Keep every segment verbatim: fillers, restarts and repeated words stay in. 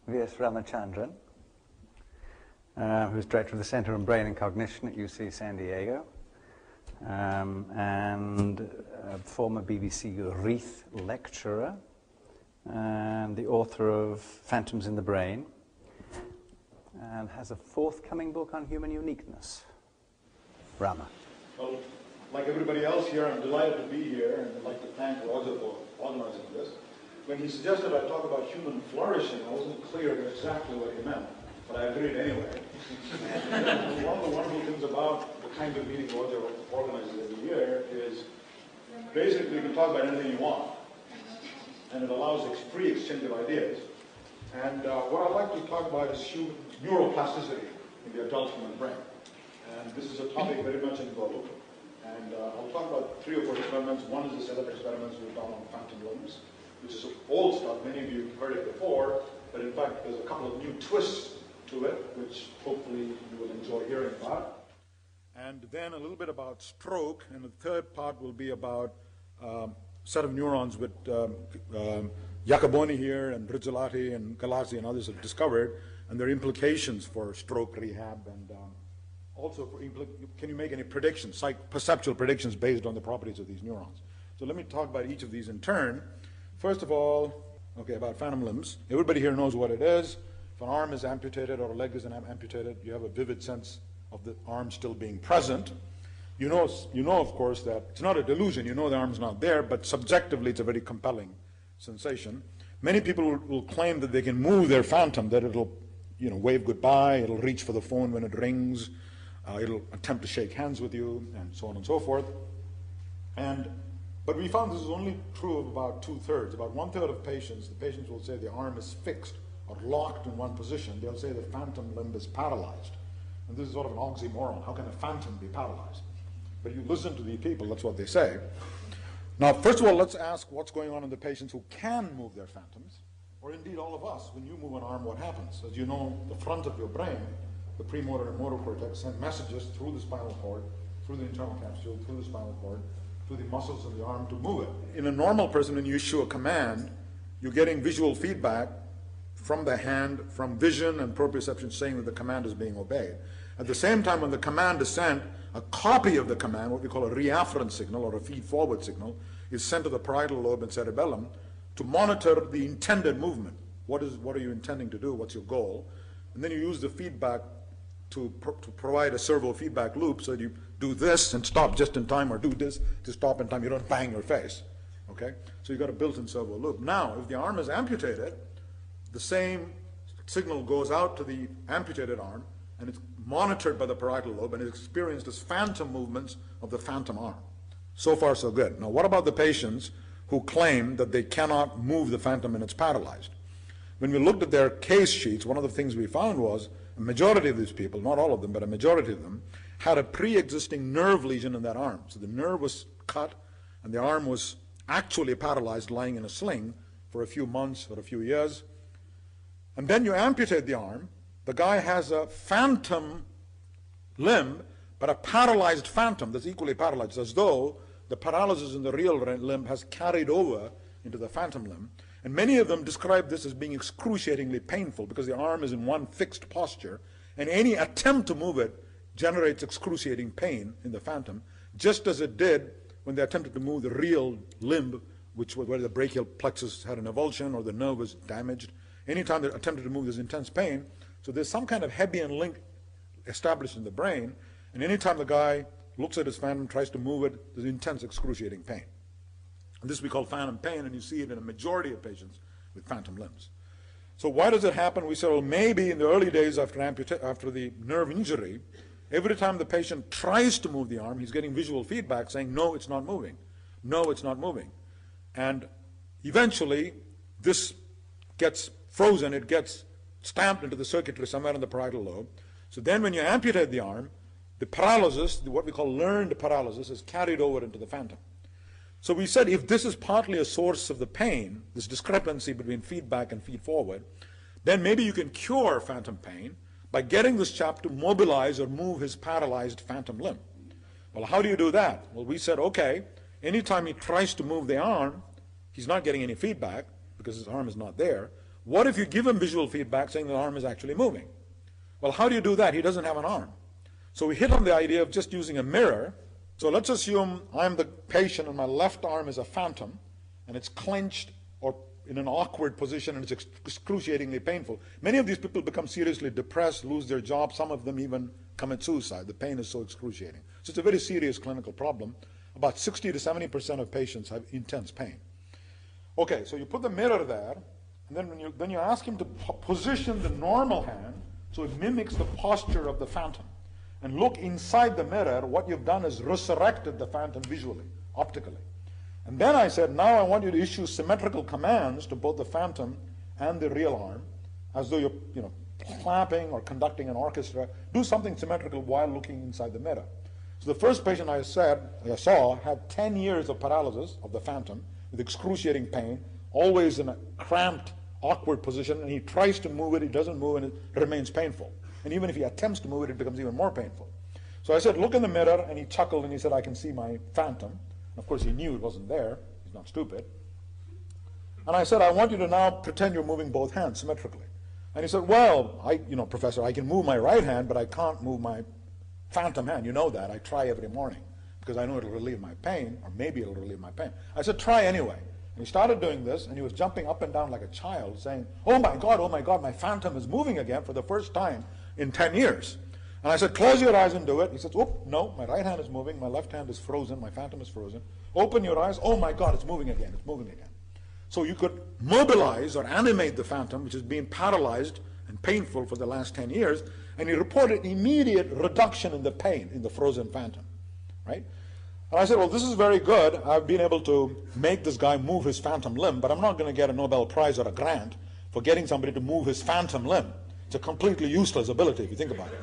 V S Ramachandran, uh, who's director of the Center on Brain and Cognition at U C San Diego, um, and a former B B C Reith lecturer, and the author of Phantoms in the Brain, and has a forthcoming book on human uniqueness. Rama. Well, like everybody else here, I'm delighted to be here, and I'd like to thank Roger for organizing this. When he suggested I talk about human flourishing, I wasn't clear exactly what he meant, but I agreed anyway. One of the wonderful things about the kind of meeting Roger organizes every year is basically you can talk about anything you want, and it allows ex free exchange of ideas. And uh, what I'd like to talk about is human neuroplasticity in the adult human brain. And this is a topic very much in vogue. And uh, I'll talk about three or four experiments. One is a set of experiments we've done on phantom limbs, which is old stuff. Many of you have heard it before, but in fact there's a couple of new twists to it, which hopefully you will enjoy hearing about. And then a little bit about stroke, and the third part will be about um, a set of neurons with um, um, Iacoboni here, and Rizzolatti and Galassi and others have discovered, and their implications for stroke rehab, and um, also for can you make any predictions, psych perceptual predictions based on the properties of these neurons. So let me talk about each of these in turn. First of all, okay, about phantom limbs. Everybody here knows what it is. If an arm is amputated or a leg is amputated, you have a vivid sense of the arm still being present. You know, you know, of course, that it's not a delusion. You know the arm's not there, but subjectively it's a very compelling sensation. Many people will, will claim that they can move their phantom, that it'll, you know, wave goodbye, it'll reach for the phone when it rings, uh, it'll attempt to shake hands with you, and so on and so forth. And But we found this is only true of about two-thirds. About one-third of patients, the patients will say the arm is fixed or locked in one position. They'll say the phantom limb is paralyzed. And this is sort of an oxymoron. How can a phantom be paralyzed? But you listen to the people, that's what they say. Now, first of all, let's ask what's going on in the patients who can move their phantoms, or indeed all of us. When you move an arm, what happens? As you know, the front of your brain, the premotor and motor cortex, send messages through the spinal cord, through the internal capsule, through the spinal cord, to the muscles of the arm to move it. In a normal person, when you issue a command, you're getting visual feedback from the hand, from vision and proprioception saying that the command is being obeyed. At the same time, when the command is sent, a copy of the command, what we call a reafferent signal or a feed-forward signal, is sent to the parietal lobe and cerebellum to monitor the intended movement. What is, what are you intending to do? What's your goal? And then you use the feedback to, pro to provide a servo feedback loop, so that you do this and stop just in time, or do this to stop in time. You don't bang your face, okay? So you've got a built-in servo loop. Now, if the arm is amputated, the same signal goes out to the amputated arm, and it's monitored by the parietal lobe, and is experienced as phantom movements of the phantom arm. So far, so good. Now, what about the patients who claim that they cannot move the phantom and it's paralyzed? When we looked at their case sheets, one of the things we found was a majority of these people, not all of them, but a majority of them, had a pre-existing nerve lesion in that arm. So the nerve was cut, and the arm was actually paralyzed, lying in a sling for a few months or a few years. And then you amputate the arm. The guy has a phantom limb, but a paralyzed phantom that's equally paralyzed, as though the paralysis in the real limb has carried over into the phantom limb. And many of them describe this as being excruciatingly painful because the arm is in one fixed posture, and any attempt to move it generates excruciating pain in the phantom, just as it did when they attempted to move the real limb, which was where the brachial plexus had an avulsion or the nerve was damaged. Anytime they attempted to move, there's intense pain. So there's some kind of Hebbian link established in the brain, and anytime the guy looks at his phantom, tries to move it, there's intense excruciating pain. And this we call phantom pain, and you see it in a majority of patients with phantom limbs. So why does it happen? We said, well, maybe in the early days after, after the nerve injury, every time the patient tries to move the arm, he's getting visual feedback saying, no, it's not moving. No, it's not moving. And eventually, this gets frozen. It gets stamped into the circuitry somewhere in the parietal lobe. So then when you amputate the arm, the paralysis, what we call learned paralysis, is carried over into the phantom. So we said if this is partly a source of the pain, this discrepancy between feedback and feed forward, then maybe you can cure phantom pain by getting this chap to mobilize or move his paralyzed phantom limb. Well, how do you do that? Well, we said, okay, anytime he tries to move the arm, he's not getting any feedback because his arm is not there. What if you give him visual feedback saying the arm is actually moving? Well, how do you do that? He doesn't have an arm. So we hit on the idea of just using a mirror. So let's assume I'm the patient and my left arm is a phantom and it's clenched or in an awkward position and it's ex excruciatingly painful. Many of these people become seriously depressed, lose their job. Some of them even commit suicide. The pain is so excruciating. So it's a very serious clinical problem. About sixty to seventy percent of patients have intense pain. Okay, so you put the mirror there, and then when you, then you ask him to po position the normal hand so it mimics the posture of the phantom. And look inside the mirror. What you've done is resurrected the phantom visually, optically. And then I said, now I want you to issue symmetrical commands to both the phantom and the real arm, as though you're, you know, clapping or conducting an orchestra. Do something symmetrical while looking inside the mirror. So the first patient I said, I saw had ten years of paralysis of the phantom with excruciating pain, always in a cramped, awkward position, and he tries to move it, he doesn't move, and it remains painful. And even if he attempts to move it, it becomes even more painful. So I said, look in the mirror, and he chuckled, and he said, I can see my phantom. And of course, he knew it wasn't there. He's not stupid. And I said, I want you to now pretend you're moving both hands symmetrically. And he said, well, I, you know, Professor, I can move my right hand, but I can't move my phantom hand. You know that. I try every morning because I know it'll relieve my pain, or maybe it'll relieve my pain. I said, try anyway. And he started doing this, and he was jumping up and down like a child, saying, oh my God, oh my God, my phantom is moving again for the first time in ten years. And I said, close your eyes and do it. He says, oh, no, my right hand is moving, my left hand is frozen, my phantom is frozen. Open your eyes. Oh my God, it's moving again, it's moving again. So you could mobilize or animate the phantom, which has been paralyzed and painful for the last ten years, and he reported immediate reduction in the pain in the frozen phantom, right? And I said, well, this is very good. I've been able to make this guy move his phantom limb, but I'm not going to get a Nobel Prize or a grant for getting somebody to move his phantom limb. It's a completely useless ability if you think about it.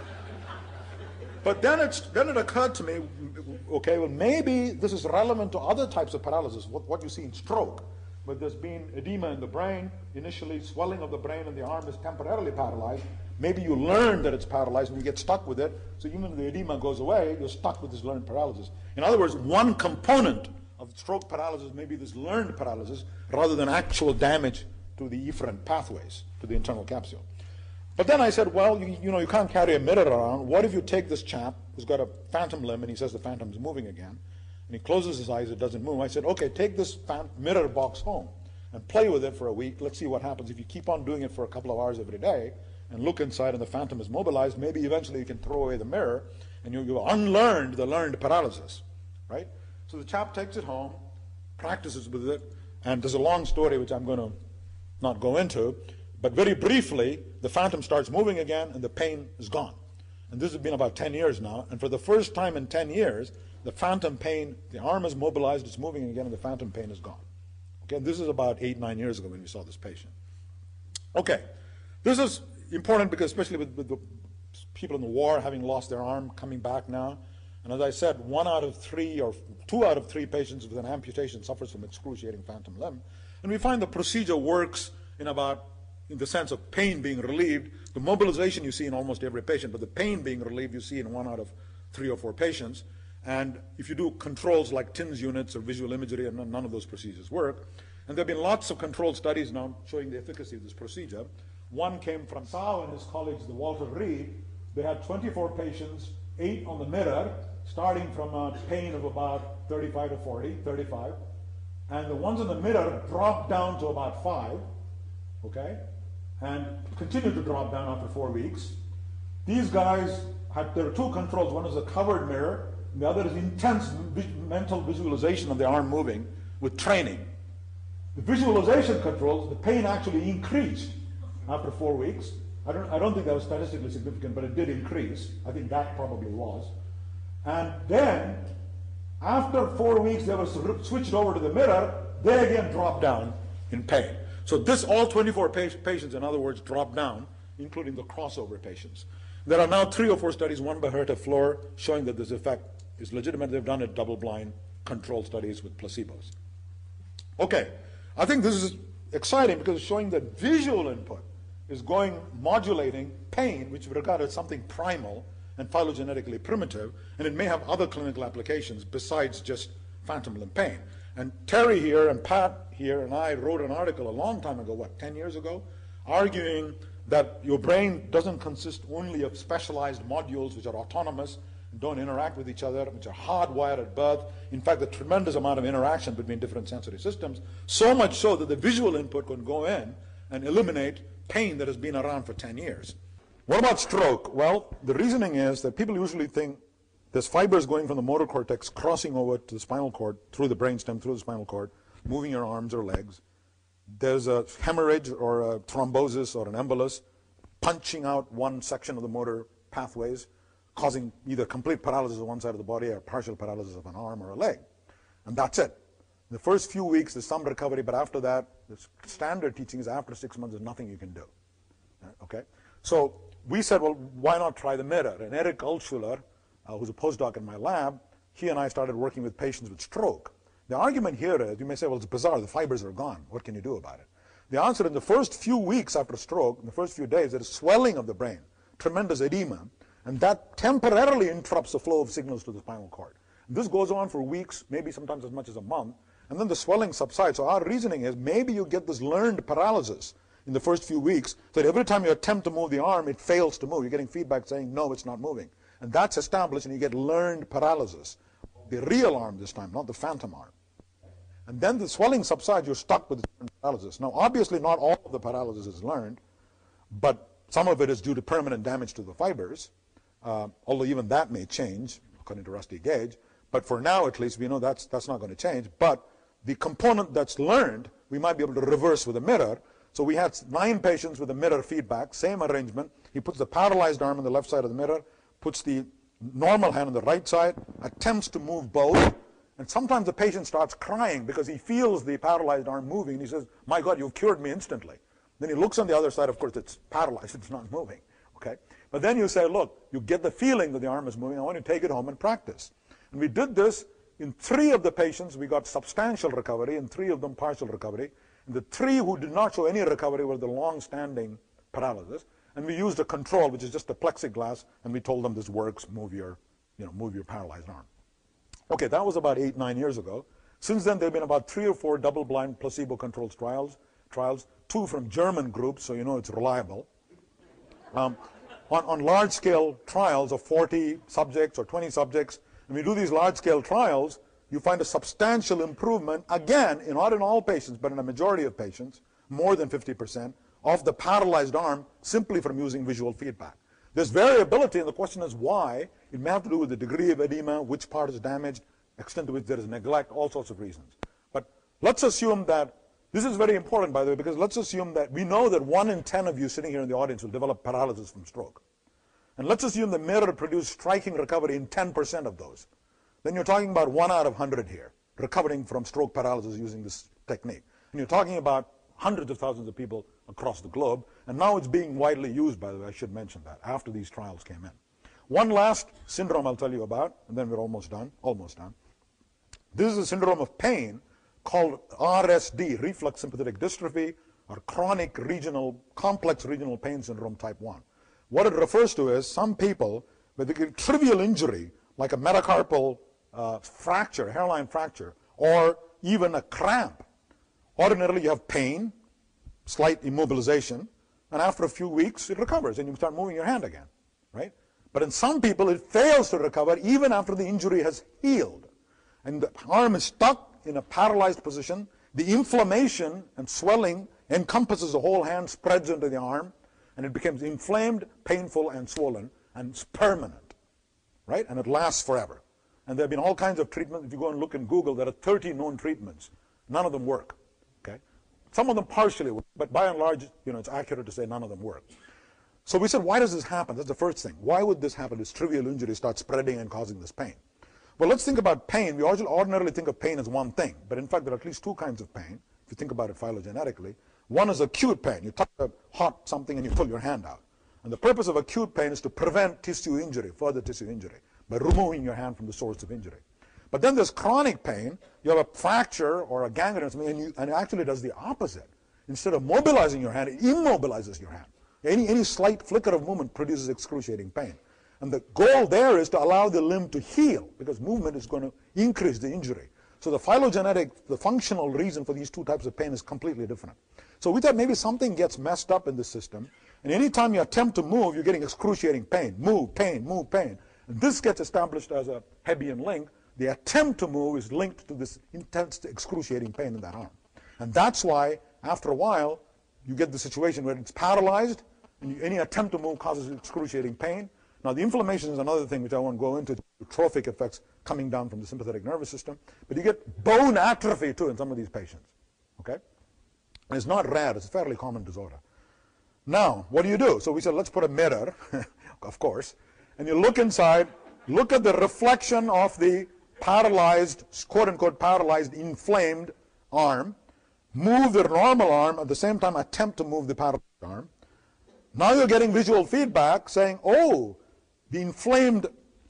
But then, it's, then it occurred to me, okay, well, maybe this is relevant to other types of paralysis, what, what you see in stroke. But there's been edema in the brain, initially swelling of the brain and the arm is temporarily paralyzed. Maybe you learn that it's paralyzed and you get stuck with it, so even if the edema goes away, you're stuck with this learned paralysis. In other words, one component of stroke paralysis may be this learned paralysis rather than actual damage to the efferent pathways, to the internal capsule. But then I said, well, you, you know, you can't carry a mirror around. What if you take this chap who's got a phantom limb and he says the phantom's moving again, and he closes his eyes, it doesn't move. I said, okay, take this mirror box home and play with it for a week. Let's see what happens. If you keep on doing it for a couple of hours every day and look inside and the phantom is mobilized, maybe eventually you can throw away the mirror and you, you unlearned the learned paralysis, right? So the chap takes it home, practices with it, and there's a long story which I'm going to not go into, but very briefly, the phantom starts moving again and the pain is gone. And this has been about ten years now, and for the first time in ten years, the phantom pain, the arm is mobilized, it's moving again, and the phantom pain is gone. Okay, this is about eight, nine years ago when we saw this patient. Okay, this is important because especially with, with the people in the war having lost their arm, coming back now. And as I said, one out of three or two out of three patients with an amputation suffers from excruciating phantom limb. And we find the procedure works in about, in the sense of pain being relieved. The mobilization you see in almost every patient, but the pain being relieved you see in one out of three or four patients. And if you do controls like T I N S units or visual imagery, and none of those procedures work. And there have been lots of controlled studies now showing the efficacy of this procedure. One came from Tsao and his colleagues, the Walter Reed. They had twenty-four patients, eight on the mirror, starting from a pain of about thirty-five to forty, thirty-five. And the ones in the mirror dropped down to about five, okay? And continued to drop down after four weeks. These guys had, there are two controls. One is a covered mirror, and the other is intense vi mental visualization of the arm moving with training. The visualization controls, the pain actually increased after four weeks. I don't, I don't think that was statistically significant, but it did increase. I think that probably was. And then, after four weeks, they were switched over to the mirror. They again dropped down in pain. So this, all twenty-four patients, in other words, dropped down, including the crossover patients. There are now three or four studies, one by Herta Floor, showing that this effect is legitimate. They've done it double-blind controlled studies with placebos. Okay, I think this is exciting because it's showing that visual input is going, modulating pain, which we regard as something primal and phylogenetically primitive, and it may have other clinical applications besides just phantom limb pain. And Terry here and Pat here and I wrote an article a long time ago, what, ten years ago, arguing that your brain doesn't consist only of specialized modules which are autonomous and don't interact with each other, which are hardwired at birth. In fact, the tremendous amount of interaction between different sensory systems, so much so that the visual input can go in and eliminate pain that has been around for ten years. What about stroke? Well, the reasoning is that people usually think there's fibers going from the motor cortex crossing over to the spinal cord, through the brainstem, through the spinal cord, moving your arms or legs. There's a hemorrhage or a thrombosis or an embolus punching out one section of the motor pathways, causing either complete paralysis of one side of the body or partial paralysis of an arm or a leg. And that's it. In the first few weeks, there's some recovery, but after that, the standard teaching is after six months, there's nothing you can do. Okay? So we said, well, why not try the mirror? And Eric Altschuler, uh, who's a postdoc in my lab, he and I started working with patients with stroke. The argument here is, you may say, well, it's bizarre, the fibers are gone. What can you do about it? The answer, in the first few weeks after stroke, in the first few days, there is swelling of the brain, tremendous edema, and that temporarily interrupts the flow of signals to the spinal cord. And this goes on for weeks, maybe sometimes as much as a month, and then the swelling subsides. So our reasoning is maybe you get this learned paralysis in the first few weeks, that every time you attempt to move the arm, it fails to move. You're getting feedback saying, no, it's not moving. And that's established, and you get learned paralysis. The real arm this time, not the phantom arm. And then the swelling subsides, you're stuck with the paralysis. Now, obviously, not all of the paralysis is learned, but some of it is due to permanent damage to the fibers, uh, although even that may change, according to Rusty Gage. But for now, at least, we know that's, that's not going to change. But the component that's learned, we might be able to reverse with a mirror. So we had nine patients with a mirror feedback, same arrangement. He puts the paralyzed arm on the left side of the mirror, puts the normal hand on the right side, attempts to move both. And sometimes the patient starts crying because he feels the paralyzed arm moving. And he says, my God, you've cured me instantly. Then he looks on the other side. Of course, it's paralyzed. It's not moving. Okay? But then you say, look, you get the feeling that the arm is moving. I want you to take it home and practice. And we did this. In three of the patients, we got substantial recovery. In three of them, partial recovery. And the three who did not show any recovery were the long-standing paralysis. And we used a control, which is just a plexiglass, and we told them this works. Move your, you know, move your paralyzed arm. Okay, that was about eight, nine years ago. Since then, there have been about three or four double-blind placebo-controlled trials, trials, two from German groups, so you know it's reliable. Um, on on large-scale trials of forty subjects or twenty subjects, when we do these large-scale trials, you find a substantial improvement, again, in, not in all patients, but in a majority of patients, more than fifty percent, of the paralyzed arm simply from using visual feedback. There's variability, and the question is why. It may have to do with the degree of edema, which part is damaged, extent to which there is neglect, all sorts of reasons. But let's assume that, this is very important, by the way, because let's assume that we know that one in ten of you sitting here in the audience will develop paralysis from stroke. And let's assume the mirror produced striking recovery in ten percent of those. Then you're talking about one out of one hundred here, recovering from stroke paralysis using this technique. And you're talking about hundreds of thousands of people across the globe, and now it's being widely used, by the way, I should mention that, after these trials came in. One last syndrome I'll tell you about, and then we're almost done, almost done. This is a syndrome of pain called R S D, reflex sympathetic dystrophy, or chronic regional, complex regional pain syndrome type one. What it refers to is some people with a trivial injury, like a metacarpal uh, fracture, hairline fracture, or even a cramp. Ordinarily, you have pain, slight immobilization, and after a few weeks, it recovers, and you start moving your hand again, right? But in some people, it fails to recover even after the injury has healed. And the arm is stuck in a paralyzed position. The inflammation and swelling encompasses the whole hand, spreads into the arm, and it becomes inflamed, painful, and swollen, and it's permanent, right? And it lasts forever. And there have been all kinds of treatments. If you go and look in Google, there are thirty known treatments. None of them work, okay? Some of them partially work, but by and large, you know, it's accurate to say none of them work. So we said, why does this happen? That's the first thing. Why would this happen? This trivial injury start spreading and causing this pain. Well, let's think about pain. We ordinarily think of pain as one thing, but in fact, there are at least two kinds of pain, if you think about it phylogenetically. One is acute pain. You touch a hot something and you pull your hand out. And the purpose of acute pain is to prevent tissue injury, further tissue injury, by removing your hand from the source of injury. But then there's chronic pain. You have a fracture or a gangrene or something, and, you, and it actually does the opposite. Instead of mobilizing your hand, it immobilizes your hand. Any, any slight flicker of movement produces excruciating pain. And the goal there is to allow the limb to heal, because movement is going to increase the injury. So the phylogenetic, the functional reason for these two types of pain is completely different. So we thought maybe something gets messed up in the system, and anytime you attempt to move, you're getting excruciating pain. Move, pain, move, pain. And this gets established as a Hebbian link. The attempt to move is linked to this intense, excruciating pain in that arm. And that's why, after a while, you get the situation where it's paralyzed, and you, any attempt to move causes excruciating pain. Now, the inflammation is another thing which I won't go into, trophic effects coming down from the sympathetic nervous system. But you get bone atrophy, too, in some of these patients. Okay? And it's not rare. It's a fairly common disorder. Now, what do you do? So we said, let's put a mirror, of course, and you look inside, look at the reflection of the paralyzed, quote-unquote paralyzed, inflamed arm, move the normal arm, at the same time attempt to move the paralyzed arm. Now you're getting visual feedback saying, oh, the inflamed,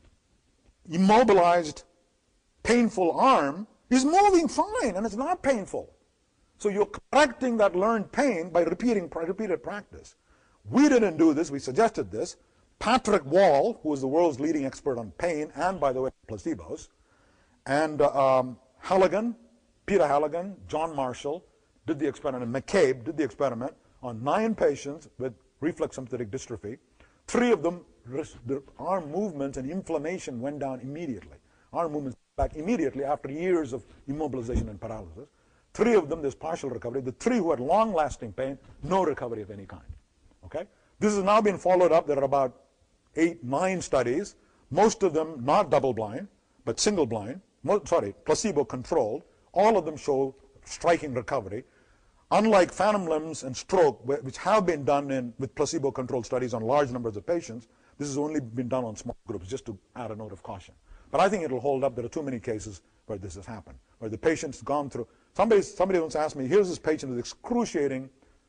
immobilized, painful arm is moving fine, and it's not painful. So you're correcting that learned pain by repeating repeated practice. We didn't do this. We suggested this. Patrick Wall, who is the world's leading expert on pain and, by the way, placebos, and uh, um, Halligan, Peter Halligan, John Marshall, did the experiment, McCabe did the experiment on nine patients with reflex sympathetic dystrophy. Three of them, the arm movements and inflammation went down immediately. Arm movements back immediately after years of immobilization and paralysis. Three of them, there's partial recovery. The three who had long-lasting pain, no recovery of any kind. Okay? This has now been followed up. There are about eight, nine studies, most of them not double-blind, but single-blind, sorry, placebo-controlled. All of them show striking recovery. Unlike phantom limbs and stroke, which have been done in, with placebo-controlled studies on large numbers of patients, this has only been done on small groups, just to add a note of caution. But I think it'll hold up. There are too many cases where this has happened, where the patient's gone through. Somebody, somebody once asked me, here's this patient with excruciating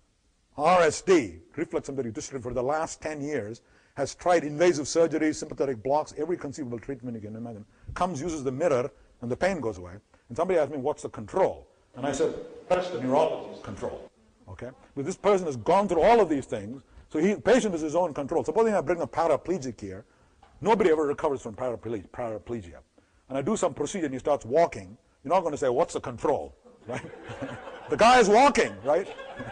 R S D, reflex sympathetic dystrophy, for the last ten years, has tried invasive surgery, sympathetic blocks, every conceivable treatment you can imagine, comes, uses the mirror, and the pain goes away. And somebody asked me, what's the control? And I said, that's the neurologist's control. Okay? But this person has gone through all of these things, so he, the patient is his own control. Supposing I bring a paraplegic here, nobody ever recovers from paraple paraplegia. And I do some procedure and he starts walking, you're not going to say, what's the control? Right? The guy is walking, right?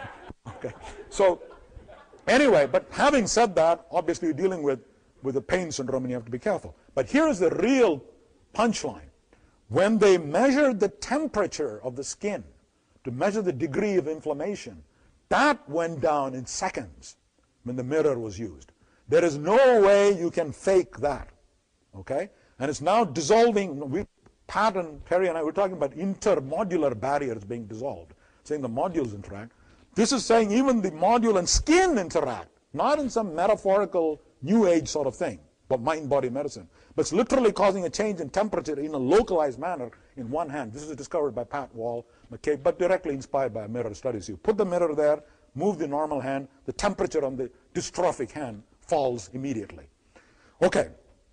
Okay. So, anyway, but having said that, obviously you're dealing with, with a pain syndrome and you have to be careful. But here's the real punchline. When they measured the temperature of the skin to measure the degree of inflammation, that went down in seconds when the mirror was used. There is no way you can fake that, okay? And it's now dissolving. We, Pat and Terry and I were talking about intermodular barriers being dissolved, saying the modules interact. This is saying even the module and skin interact, not in some metaphorical new age sort of thing, but mind-body medicine. But it's literally causing a change in temperature in a localized manner in one hand. This is discovered by Pat Wall, McCabe, but directly inspired by a mirror study. So you put the mirror there, move the normal hand, the temperature on the dystrophic hand falls immediately. Okay,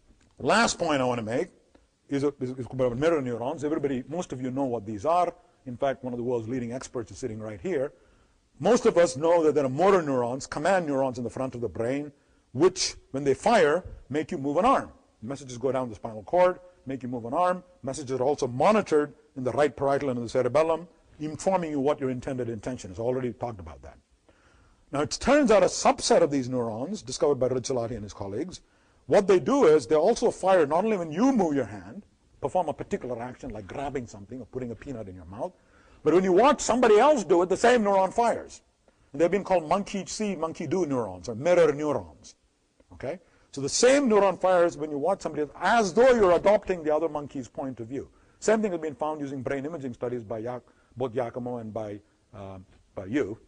last point I want to make is, a, is, is about mirror neurons. Everybody, most of you know what these are. In fact, one of the world's leading experts is sitting right here. Most of us know that there are motor neurons, command neurons in the front of the brain, which, when they fire, make you move an arm. Messages go down the spinal cord, make you move an arm. Messages are also monitored in the right parietal and in the cerebellum, informing you what your intended intention is. I already talked about that. Now, it turns out a subset of these neurons, discovered by Rizzolatti and his colleagues, what they do is they also fire not only when you move your hand, perform a particular action like grabbing something or putting a peanut in your mouth, but when you watch somebody else do it, the same neuron fires. And they've been called monkey see, monkey do neurons, or mirror neurons. Okay? So the same neuron fires when you watch somebody else, as though you're adopting the other monkey's point of view. Same thing has been found using brain imaging studies by Ya- both Giacomo and by, uh, by you.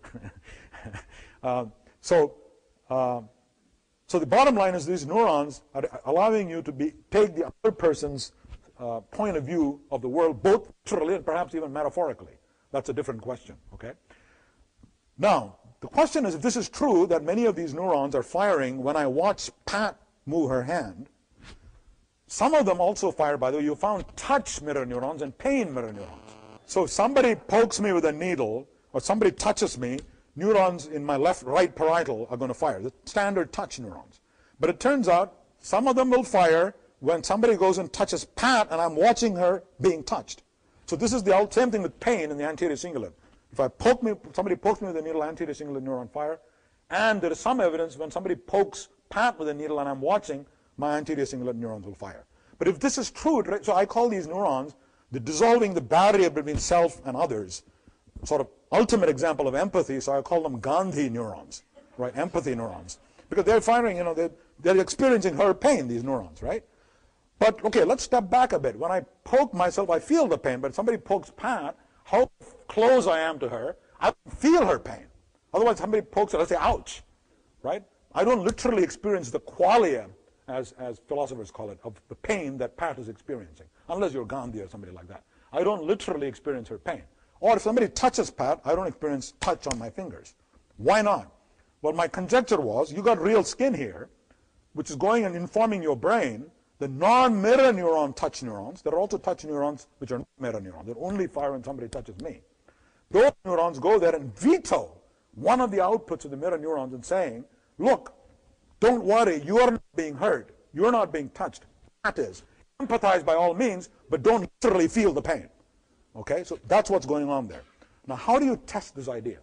uh, so, uh, so the bottom line is these neurons are allowing you to be, take the other person's uh, point of view of the world, both literally and perhaps even metaphorically. That's a different question, okay? Now, the question is, if this is true, that many of these neurons are firing when I watch Pat move her hand, some of them also fire, by the way, you found touch mirror neurons and pain mirror neurons. So if somebody pokes me with a needle, or somebody touches me, neurons in my left, right parietal are going to fire, the standard touch neurons. But it turns out some of them will fire when somebody goes and touches Pat and I'm watching her being touched. So this is the same thing with pain in the anterior cingulate. If I poke me, somebody pokes me with a needle, anterior cingulate neuron fire, and there is some evidence when somebody pokes Pat with a needle and I'm watching, my anterior cingulate neurons will fire. But if this is true, right, so I call these neurons the dissolving the barrier between self and others, sort of ultimate example of empathy, so I call them Gandhi neurons, right, empathy neurons. Because they're firing, you know, they're, they're experiencing her pain, these neurons, right? But, okay, let's step back a bit. When I poke myself, I feel the pain, but if somebody pokes Pat, how close I am to her, I feel her pain. Otherwise, somebody pokes her, I say, ouch, right? I don't literally experience the qualia, as, as philosophers call it, of the pain that Pat is experiencing, unless you're Gandhi or somebody like that. I don't literally experience her pain. Or if somebody touches Pat, I don't experience touch on my fingers. Why not? Well, my conjecture was, you got real skin here, which is going and informing your brain. The non-mirror neuron touch neurons, there are also touch neurons which are not mirror neurons. They only fire when somebody touches me. Those neurons go there and veto one of the outputs of the mirror neurons and saying, look, don't worry, you are not being hurt. You're not being touched. That is, empathize by all means, but don't literally feel the pain. Okay, so that's what's going on there. Now, how do you test this idea?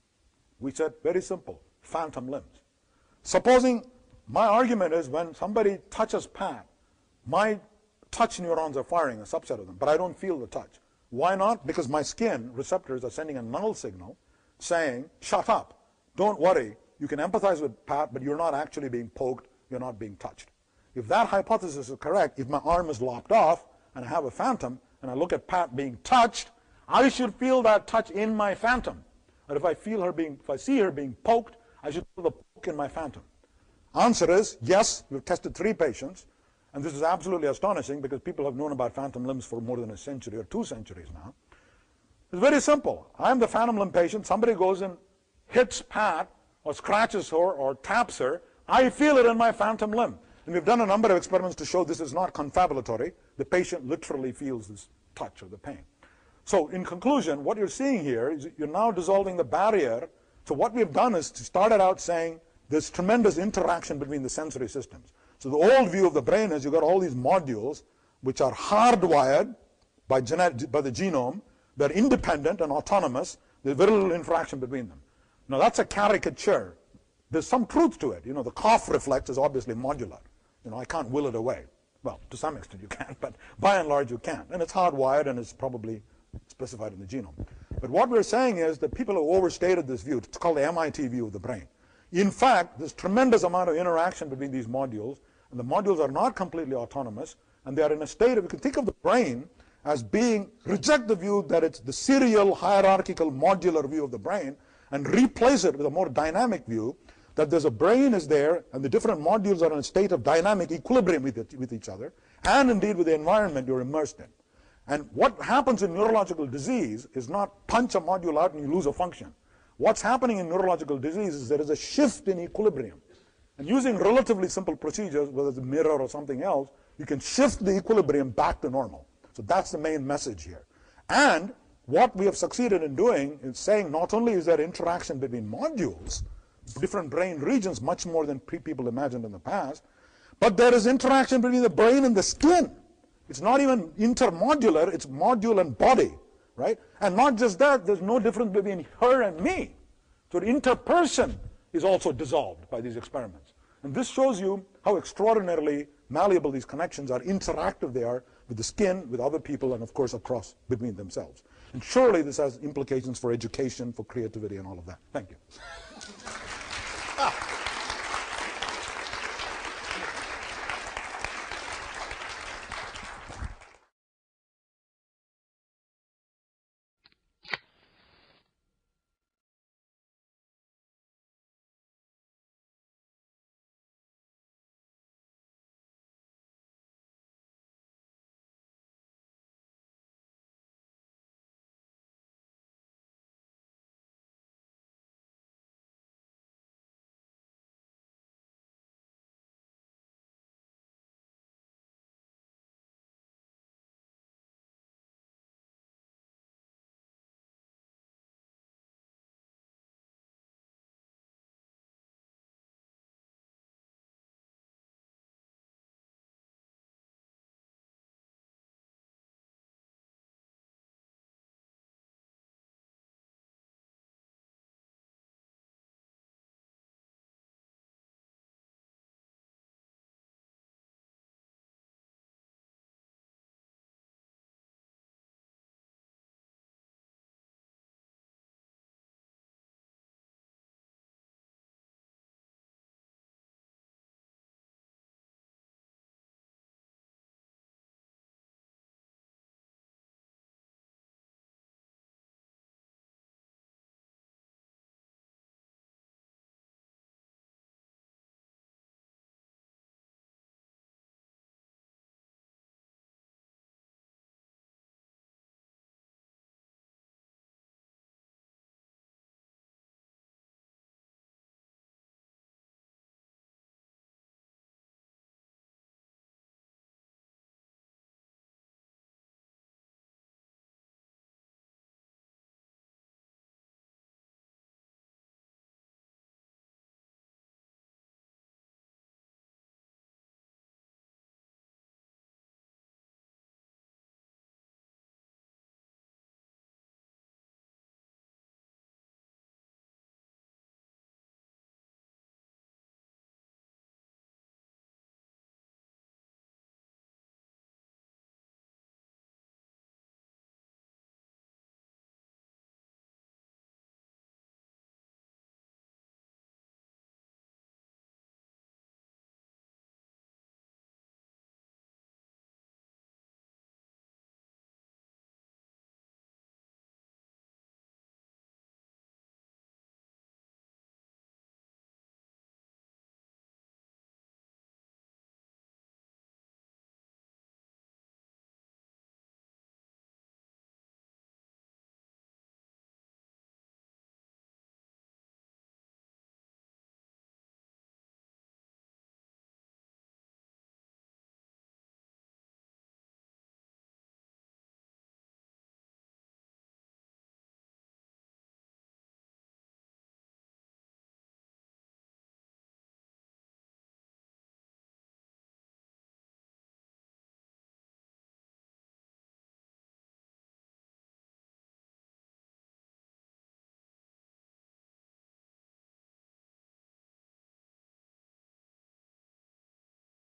We said, very simple, phantom limbs. Supposing my argument is when somebody touches Pat, my touch neurons are firing, a subset of them, but I don't feel the touch. Why not? Because my skin receptors are sending a null signal saying, shut up, don't worry, you can empathize with Pat, but you're not actually being poked, you're not being touched. If that hypothesis is correct, if my arm is lopped off and I have a phantom, and I look at Pat being touched, I should feel that touch in my phantom. Or if I feel her being, if I see her being poked, I should feel the poke in my phantom. Answer is yes, we've tested three patients, and this is absolutely astonishing because people have known about phantom limbs for more than a century or two centuries now. It's very simple. I'm the phantom limb patient, somebody goes and hits Pat, or scratches her, or taps her, I feel it in my phantom limb. And we've done a number of experiments to show this is not confabulatory. The patient literally feels this touch or the pain. So in conclusion, what you're seeing here is you're now dissolving the barrier. So what we've done is to start it out saying there's tremendous interaction between the sensory systems. So the old view of the brain is you've got all these modules which are hardwired by, genet by the genome. They're independent and autonomous. There's very little interaction between them. Now that's a caricature. There's some truth to it. You know, the cough reflex is obviously modular. You know, I can't will it away. Well, to some extent you can, but by and large you can't. And it's hardwired and it's probably specified in the genome. But what we're saying is that people have overstated this view. It's called the M I T view of the brain. In fact, there's tremendous amount of interaction between these modules, and the modules are not completely autonomous, and they are in a state of, you can think of the brain as being, reject the view that it's the serial, hierarchical, modular view of the brain, and replace it with a more dynamic view, that there's a brain is there, and the different modules are in a state of dynamic equilibrium with, it, with each other, and indeed with the environment you're immersed in. And what happens in neurological disease is not punch a module out and you lose a function. What's happening in neurological disease is there is a shift in equilibrium. And using relatively simple procedures, whether it's a mirror or something else, you can shift the equilibrium back to normal. So that's the main message here. And what we have succeeded in doing is saying not only is there interaction between modules, different brain regions, much more than people imagined in the past, but there is interaction between the brain and the skin. It's not even intermodular, it's module and body, right? And not just that, there's no difference between her and me. So the interperson is also dissolved by these experiments. And this shows you how extraordinarily malleable these connections are, interactive they are with the skin, with other people, and of course across between themselves. And surely this has implications for education, for creativity, and all of that. Thank you.